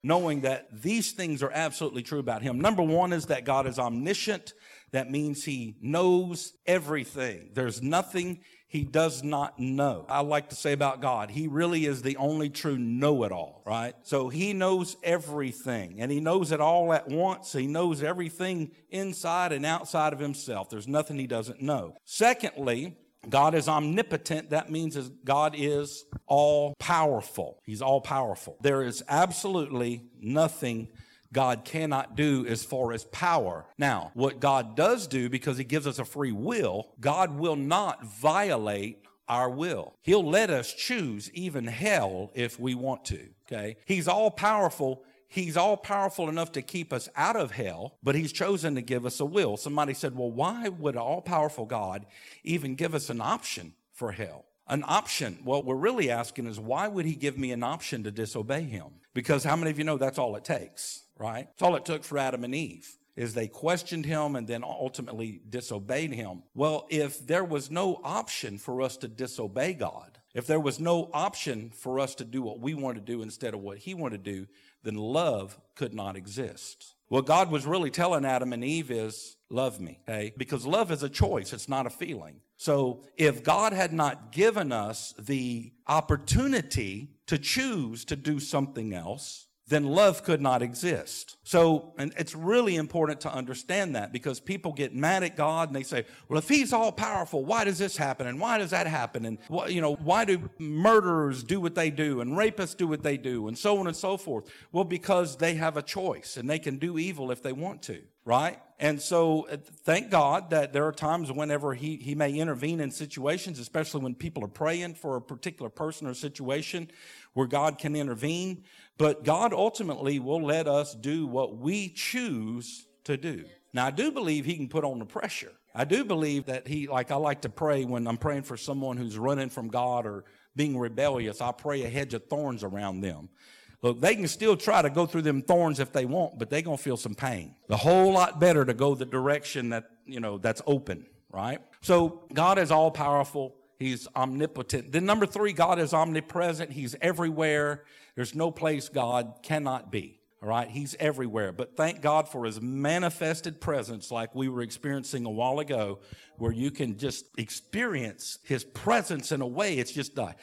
knowing that these things are absolutely true about him. Number one is that God is omniscient. That means he knows everything. There's nothing he does not know. I like to say about God, he really is the only true know-it-all, right? So he knows everything, and he knows it all at once. He knows everything inside and outside of himself. There's nothing he doesn't know. Secondly, God is omnipotent. That means God is all-powerful. He's all-powerful. There is absolutely nothing God cannot do as far as power. Now, what God does do, because he gives us a free will, God will not violate our will. He'll let us choose even hell if we want to, okay? He's all-powerful. He's all-powerful enough to keep us out of hell, but he's chosen to give us a will. Somebody said, well, why would an all-powerful God even give us an option for hell? An option. What we're really asking is, why would he give me an option to disobey him? Because how many of you know that's all it takes, right? It's all it took for Adam and Eve, is they questioned him and then ultimately disobeyed him. Well, if there was no option for us to disobey God, if there was no option for us to do what we want to do instead of what he wanted to do, then love could not exist. What God was really telling Adam and Eve is, love me, okay? Because love is a choice. It's not a feeling. So if God had not given us the opportunity to choose to do something else, then love could not exist. So, and it's really important to understand that, because people get mad at God and they say, well, if he's all powerful, why does this happen? And why does that happen? And why do murderers do what they do and rapists do what they do and so on and so forth? Well, because they have a choice and they can do evil if they want to, right? And so thank God that there are times whenever he may intervene in situations, especially when people are praying for a particular person or situation, where God can intervene. But God ultimately will let us do what we choose to do. Now, I do believe he can put on the pressure. I do believe that I like to pray when I'm praying for someone who's running from God or being rebellious. I pray a hedge of thorns around them. Look, they can still try to go through them thorns if they want, but they're going to feel some pain. A whole lot better to go the direction that's open, right? So God is all powerful. He's omnipotent. Then number 3, God is omnipresent. He's everywhere. There's no place God cannot be. All right, he's everywhere. But thank God for his manifested presence, like we were experiencing a while ago, where you can just experience his presence in a way. It's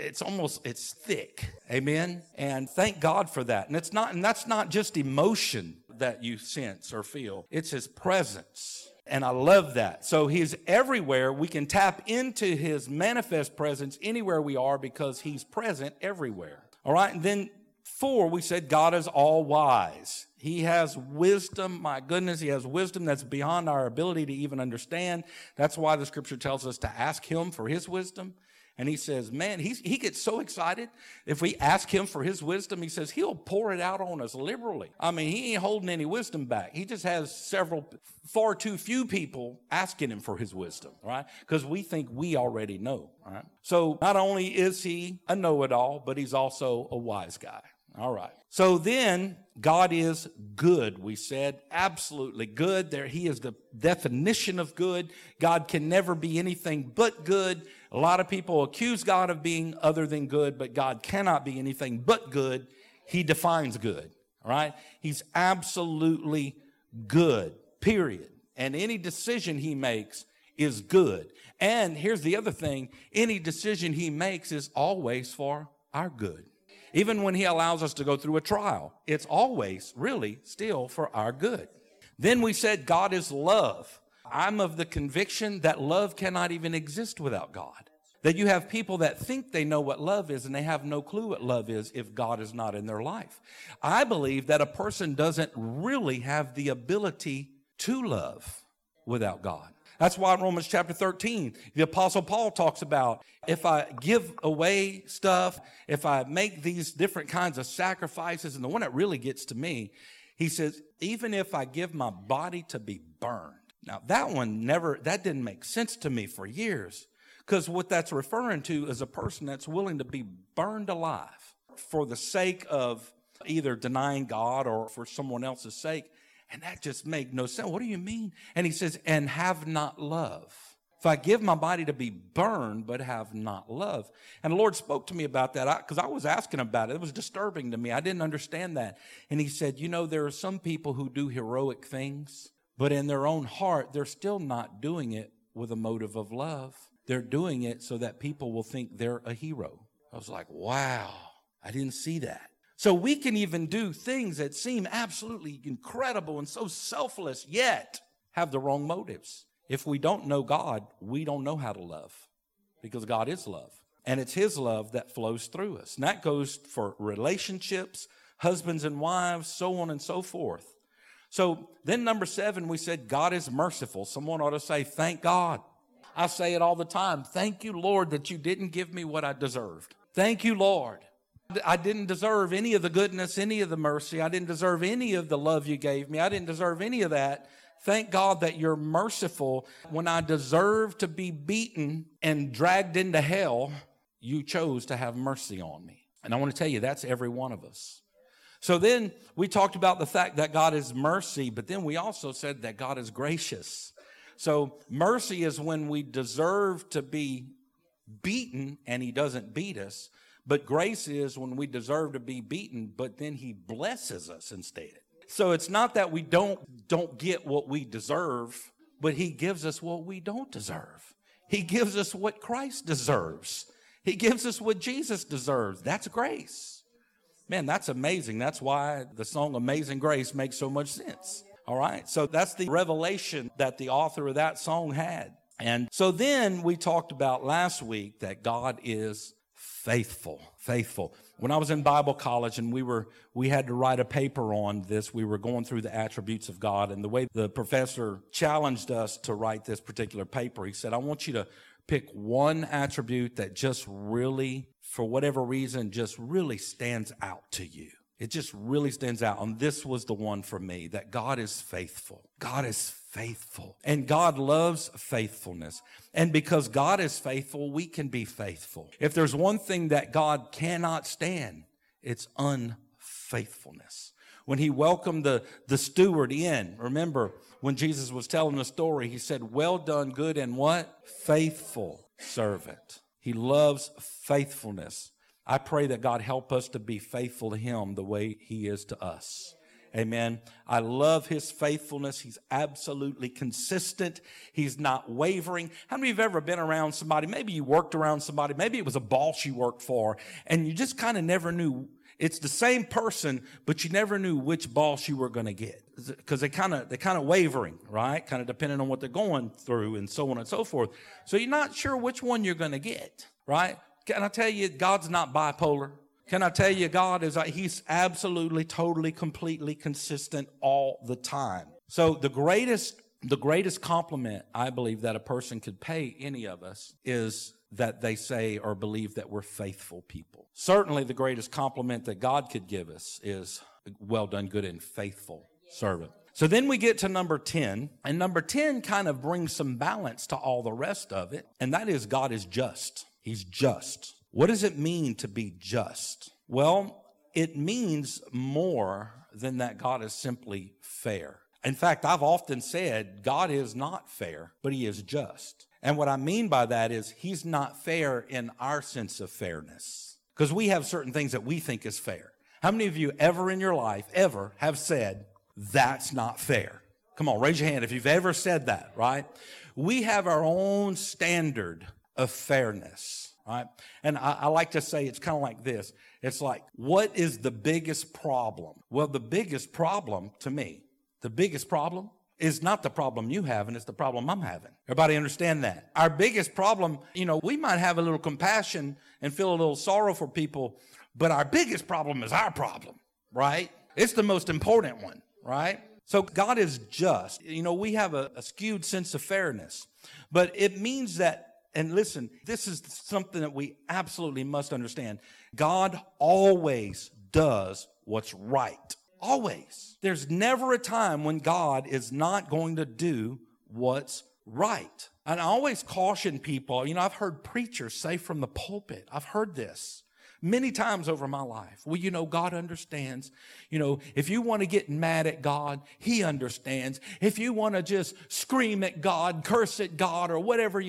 thick. Amen. And thank God for that. And that's not just emotion that you sense or feel. It's his presence. And I love that. So he's everywhere. We can tap into his manifest presence anywhere we are, because he's present everywhere. All right. And then 4, we said God is all wise. He has wisdom. My goodness, he has wisdom that's beyond our ability to even understand. That's why the scripture tells us to ask him for his wisdom. And he says, man, he gets so excited. If we ask him for his wisdom, he says he'll pour it out on us liberally. I mean, he ain't holding any wisdom back. He just has far too few people asking him for his wisdom, right? Because we think we already know, right? So not only is he a know-it-all, but he's also a wise guy. All right. So then God is good, we said. Absolutely good. He is the definition of good. God can never be anything but good. A lot of people accuse God of being other than good, but God cannot be anything but good. He defines good. All right. He's absolutely good, period. And any decision he makes is good. And here's the other thing. Any decision he makes is always for our good. Even when he allows us to go through a trial, it's always really still for our good. Then we said God is love. I'm of the conviction that love cannot even exist without God. That you have people that think they know what love is and they have no clue what love is if God is not in their life. I believe that a person doesn't really have the ability to love without God. That's why in Romans chapter 13, the Apostle Paul talks about, if I give away stuff, if I make these different kinds of sacrifices, and the one that really gets to me, he says, even if I give my body to be burned. Now, that didn't make sense to me for years, because what that's referring to is a person that's willing to be burned alive for the sake of either denying God or for someone else's sake. And that just made no sense. What do you mean? And he says, and have not love. If I give my body to be burned but have not love. And the Lord spoke to me about that because I was asking about it. It was disturbing to me. I didn't understand that. And he said, you know, there are some people who do heroic things, but in their own heart, they're still not doing it with a motive of love. They're doing it so that people will think they're a hero. I was like, wow, I didn't see that. So we can even do things that seem absolutely incredible and so selfless, yet have the wrong motives. If we don't know God, we don't know how to love, because God is love. And it's his love that flows through us. And that goes for relationships, husbands and wives, so on and so forth. So then number 7, we said God is merciful. Someone ought to say, thank God. I say it all the time. Thank you, Lord, that you didn't give me what I deserved. Thank you, Lord. I didn't deserve any of the goodness, any of the mercy. I didn't deserve any of the love you gave me. I didn't deserve any of that. Thank God that you're merciful. When I deserve to be beaten and dragged into hell, you chose to have mercy on me. And I want to tell you, that's every one of us. So then we talked about the fact that God is mercy, but then we also said that God is gracious. So mercy is when we deserve to be beaten and he doesn't beat us. But grace is when we deserve to be beaten, but then he blesses us instead. So it's not that we don't get what we deserve, but he gives us what we don't deserve. He gives us what Christ deserves. He gives us what Jesus deserves. That's grace. Man, that's amazing. That's why the song Amazing Grace makes so much sense. All right. So that's the revelation that the author of that song had. And so then we talked about last week that God is faithful. When I was in Bible college and we had to write a paper on this, we were going through the attributes of God, and the way the professor challenged us to write this particular paper, he said, I want you to pick one attribute that just really, for whatever reason, just really stands out to you. It just really stands out. And this was the one for me, that God is faithful. God is faithful. And God loves faithfulness. And because God is faithful, we can be faithful. If there's one thing that God cannot stand, it's unfaithfulness. When he welcomed the steward in, remember when Jesus was telling the story, he said, well done, good and what? Faithful servant. He loves faithfulness. I pray that God help us to be faithful to him the way he is to us. Amen. I love his faithfulness. He's absolutely consistent. He's not wavering. How many of you have ever been around somebody? Maybe you worked around somebody. Maybe it was a boss you worked for, and you just kind of never knew. It's the same person, but you never knew which boss you were going to get, because they're kind of wavering, right? Kind of depending on what they're going through and so on and so forth. So you're not sure which one you're going to get, right? Can I tell you, God's not bipolar? Can I tell you, God is, he's absolutely, totally, completely consistent all the time. So the greatest compliment I believe that a person could pay any of us is that they say or believe that we're faithful people. Certainly the greatest compliment that God could give us is, well done, good and faithful servant. So then we get to number 10, and number 10 kind of brings some balance to all the rest of it, and that is God is just. He's just. What does it mean to be just? Well, it means more than that God is simply fair. In fact, I've often said God is not fair, but he is just. And what I mean by that is he's not fair in our sense of fairness, because we have certain things that we think is fair. How many of you ever in your life have said, that's not fair? Come on, raise your hand if you've ever said that, right? We have our own standard of fairness, right? And I like to say it's kind of like this. It's like, what is the biggest problem? Well, the biggest problem to me, the biggest problem is not the problem you have, and it's the problem I'm having. Everybody understand that? Our biggest problem, we might have a little compassion and feel a little sorrow for people, but our biggest problem is our problem, right? It's the most important one, right? So God is just. We have a skewed sense of fairness, but it means that, and listen, this is something that we absolutely must understand. God always does what's right. Always. There's never a time when God is not going to do what's right. And I always caution people, I've heard preachers say from the pulpit, I've heard this. many times over my life. Well, God understands. If you want to get mad at God, He understands. If you want to just scream at God, curse at God, or whatever,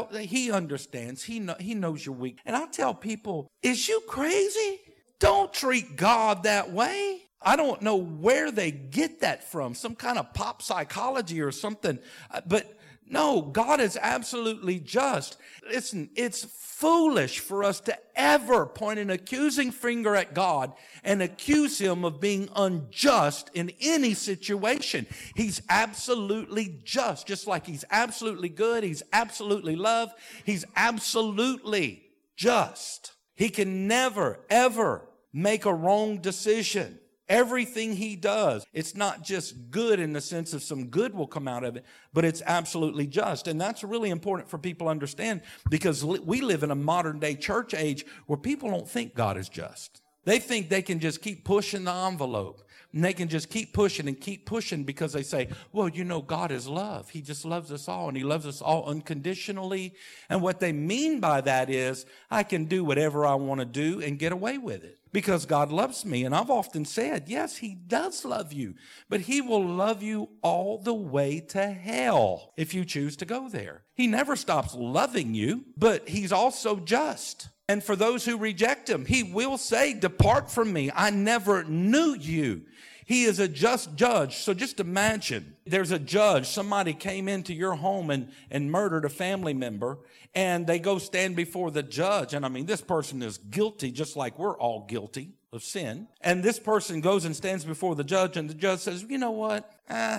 He understands. He knows you're weak. And I tell people, is you crazy? Don't treat God that way. I don't know where they get that from, some kind of pop psychology or something. But no, God is absolutely just. Listen, it's foolish for us to ever point an accusing finger at God and accuse Him of being unjust in any situation. He's absolutely just like He's absolutely good. He's absolutely love. He's absolutely just. He can never, ever make a wrong decision. Everything He does, it's not just good in the sense of some good will come out of it, but it's absolutely just. And that's really important for people to understand, because we live in a modern day church age where people don't think God is just. They think they can just keep pushing the envelope, and they can just keep pushing because they say, well, God is love. He just loves us all, and He loves us all unconditionally. And what they mean by that is, I can do whatever I want to do and get away with it because God loves me. And I've often said, yes, He does love you, but He will love you all the way to hell if you choose to go there. He never stops loving you, but He's also just. And for those who reject Him, He will say, depart from me. I never knew you. He is a just judge. So just imagine there's a judge. Somebody came into your home and murdered a family member, and they go stand before the judge. And this person is guilty, just like we're all guilty of sin. And this person goes and stands before the judge, and the judge says, you know what?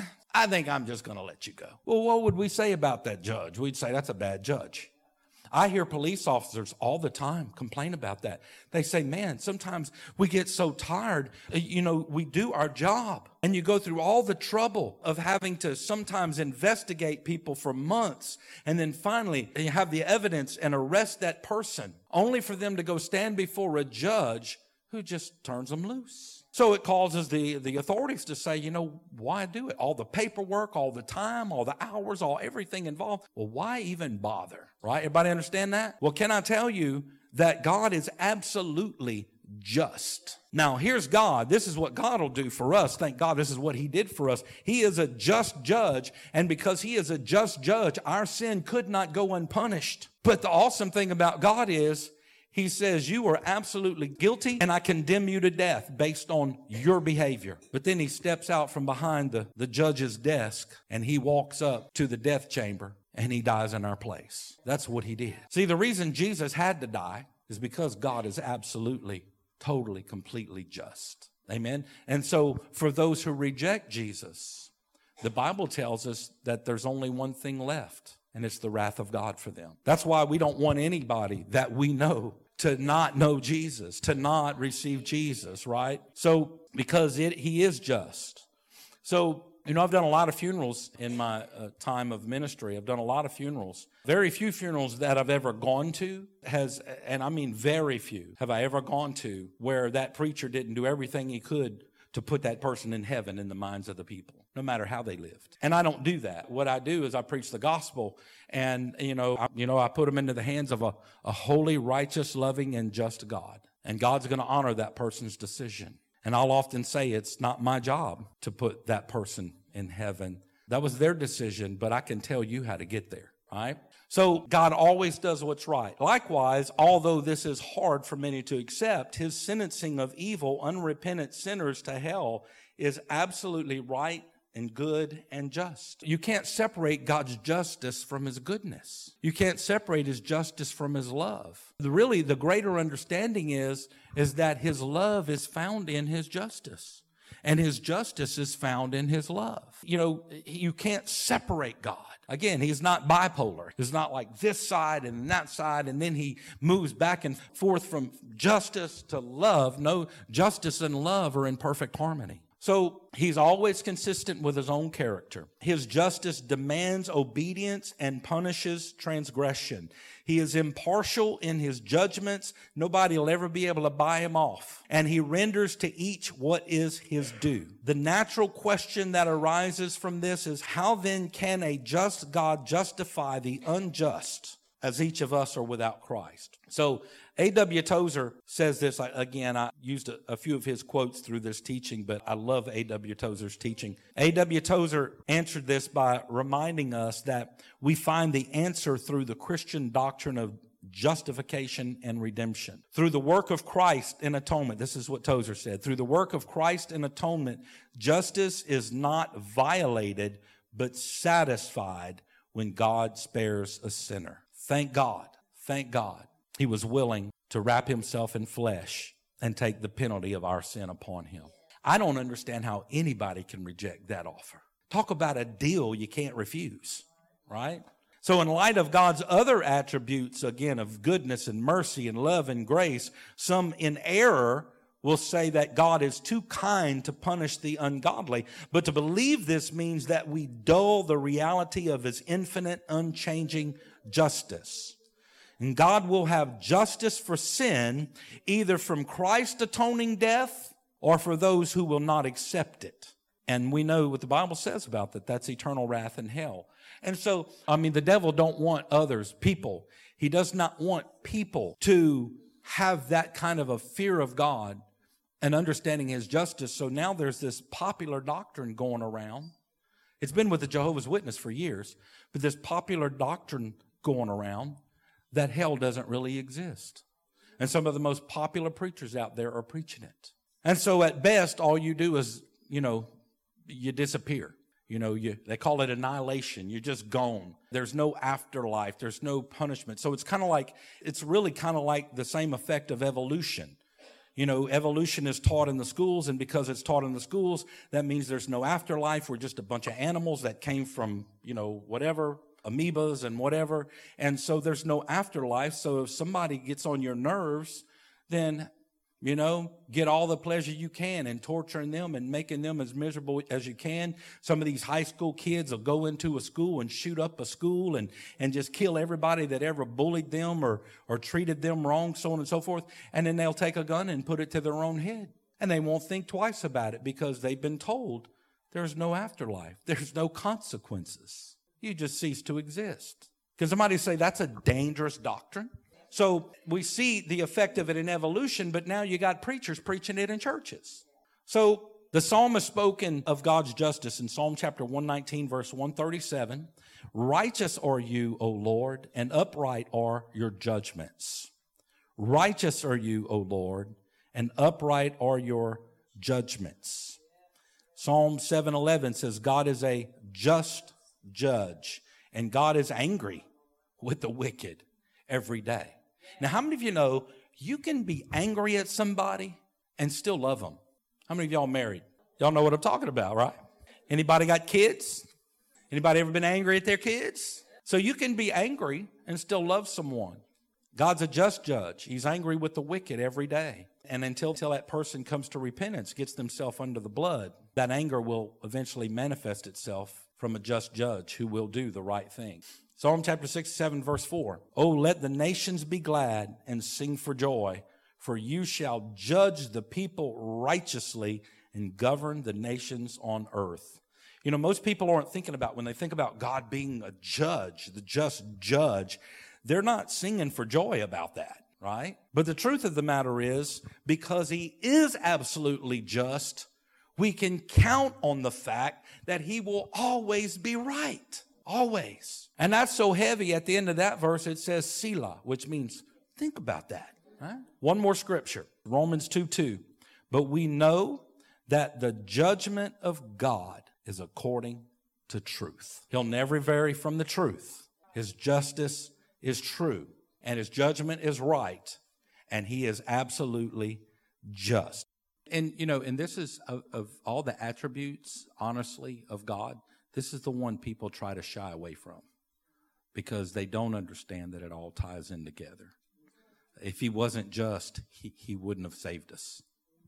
I think I'm just going to let you go. Well, what would we say about that judge? We'd say that's a bad judge. I hear police officers all the time complain about that. They say, man, sometimes we get so tired, we do our job. And you go through all the trouble of having to sometimes investigate people for months. And then finally, you have the evidence and arrest that person, only for them to go stand before a judge who just turns them loose. So it causes the authorities to say, why do it? All the paperwork, all the time, all the hours, everything involved. Well, why even bother? Right? Everybody understand that? Well, can I tell you that God is absolutely just? Now, here's God. This is what God will do for us. Thank God this is what He did for us. He is a just judge, and because He is a just judge, our sin could not go unpunished. But the awesome thing about God is, He says, you are absolutely guilty, and I condemn you to death based on your behavior. But then He steps out from behind the judge's desk, and He walks up to the death chamber, and He dies in our place. That's what He did. See, the reason Jesus had to die is because God is absolutely, totally, completely just. Amen? And so for those who reject Jesus, the Bible tells us that there's only one thing left, and it's the wrath of God for them. That's why we don't want anybody that we know to not know Jesus, to not receive Jesus, right? So, because He is just. So, I've done a lot of funerals in my time of ministry. I've done a lot of funerals. Very few funerals that I've ever gone to and I mean very few, have I ever gone to where that preacher didn't do everything he could to put that person in heaven in the minds of the people, no matter how they lived. And I don't do that. What I do is I preach the gospel, and, I put them into the hands of a holy, righteous, loving, and just God. And God's going to honor that person's decision. And I'll often say it's not my job to put that person in heaven. That was their decision, but I can tell you how to get there, right? So God always does what's right. Likewise, although this is hard for many to accept, His sentencing of evil, unrepentant sinners to hell is absolutely right and good and just. You can't separate God's justice from His goodness. You can't separate His justice from His love. Really, the greater understanding is that His love is found in His justice, and His justice is found in His love. You can't separate God. Again, He's not bipolar. He's not like this side and that side, and then He moves back and forth from justice to love. No, justice and love are in perfect harmony. So He's always consistent with His own character. His justice demands obedience and punishes transgression. He is impartial in His judgments. Nobody will ever be able to buy Him off. And He renders to each what is his due. The natural question that arises from this is, how then can a just God justify the unjust? as each of us are without Christ. So A.W. Tozer says this. Again, I used a few of his quotes through this teaching, but I love A.W. Tozer's teaching. A.W. Tozer answered this by reminding us that we find the answer through the Christian doctrine of justification and redemption. Through the work of Christ in atonement, this is what Tozer said, through the work of Christ in atonement, justice is not violated, but satisfied when God spares a sinner. Thank God, he was willing to wrap himself in flesh and take the penalty of our sin upon him. I don't understand how anybody can reject that offer. Talk about a deal you can't refuse, right? So in light of God's other attributes, again, of goodness and mercy and love and grace, some in error will say that God is too kind to punish the ungodly. But to believe this means that we dull the reality of his infinite, unchanging justice. And God will have justice for sin, either from Christ's atoning death or for those who will not accept it. And we know what the Bible says about that. That's eternal wrath in hell. And so, the devil don't want others, people. He does not want people to have that kind of a fear of God and understanding his justice. So now there's this popular doctrine going around. It's been with the Jehovah's Witness for years, but this popular doctrine going around that hell doesn't really exist. And some of the most popular preachers out there are preaching it. And so at best, all you do is, you disappear. They call it annihilation. You're just gone. There's no afterlife. There's no punishment. So it's really kind of like the same effect of evolution. Evolution is taught in the schools, and because it's taught in the schools, that means there's no afterlife. We're just a bunch of animals that came from, whatever, amoebas and whatever. And so there's no afterlife. So if somebody gets on your nerves, then, get all the pleasure you can in torturing them and making them as miserable as you can. Some of these high school kids will go into a school and shoot up a school and just kill everybody that ever bullied them or treated them wrong, so on and so forth. And then they'll take a gun and put it to their own head. And they won't think twice about it because they've been told there's no afterlife. There's no consequences. You just cease to exist. Can somebody say that's a dangerous doctrine? So we see the effect of it in evolution, but now you got preachers preaching it in churches. So the psalmist spoken of God's justice in Psalm chapter 119, verse 137. Righteous are you, O Lord, and upright are your judgments. Righteous are you, O Lord, and upright are your judgments. Psalm 7:11 says God is a just judge, and God is angry with the wicked every day. Now, how many of you know you can be angry at somebody and still love them? How many of y'all married? Y'all know what I'm talking about, right? Anybody got kids? Anybody ever been angry at their kids? So you can be angry and still love someone. God's a just judge. He's angry with the wicked every day. And until that person comes to repentance, gets themselves under the blood, that anger will eventually manifest itself from a just judge who will do the right thing. Psalm chapter 67, verse 4. Oh, let the nations be glad and sing for joy, for you shall judge the people righteously and govern the nations on earth. Most people aren't thinking about, when they think about God being a judge, the just judge, they're not singing for joy about that, right? But the truth of the matter is, because he is absolutely just, we can count on the fact that he will always be right. Always. And that's so heavy. At the end of that verse, it says Selah, which means think about that. Right? One more scripture, Romans 2:2. But we know that the judgment of God is according to truth. He'll never vary from the truth. His justice is true, and his judgment is right, and he is absolutely just. And, and this is of all the attributes, honestly, of God, this is the one people try to shy away from because they don't understand that it all ties in together. If he wasn't just, he wouldn't have saved us.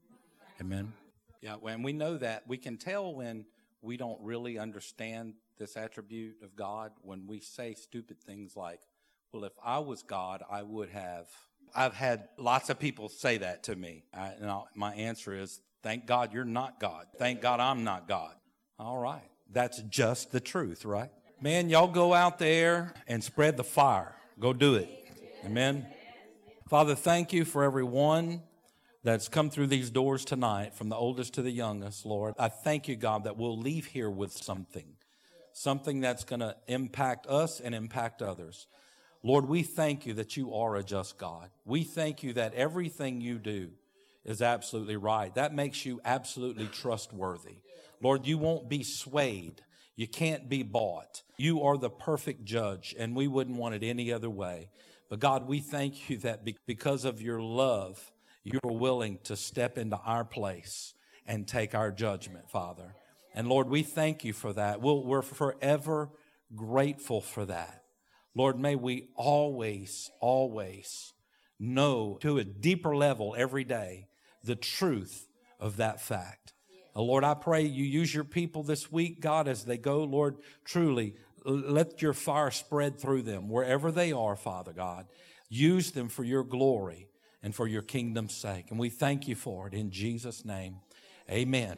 Amen? Yeah, when we know that, we can tell when we don't really understand this attribute of God when we say stupid things like, well, if I was God, I would have. I've had lots of people say that to me. My answer is, thank God you're not God. Thank God I'm not God. All right. That's just the truth, right? Man, y'all go out there and spread the fire. Go do it. Amen. Father, thank you for everyone that's come through these doors tonight, from the oldest to the youngest, Lord. I thank you, God, that we'll leave here with something that's going to impact us and impact others. Lord, we thank you that you are a just God. We thank you that everything you do is absolutely right. That makes you absolutely trustworthy. Lord, you won't be swayed. You can't be bought. You are the perfect judge, and we wouldn't want it any other way. But God, we thank you that because of your love, you're willing to step into our place and take our judgment, Father. And Lord, we thank you for that. We're forever grateful for that. Lord, may we always, always know to a deeper level every day the truth of that fact. Lord, I pray you use your people this week, God, as they go, Lord, truly let your fire spread through them wherever they are, Father God. Use them for your glory and for your kingdom's sake. And we thank you for it in Jesus' name. Amen.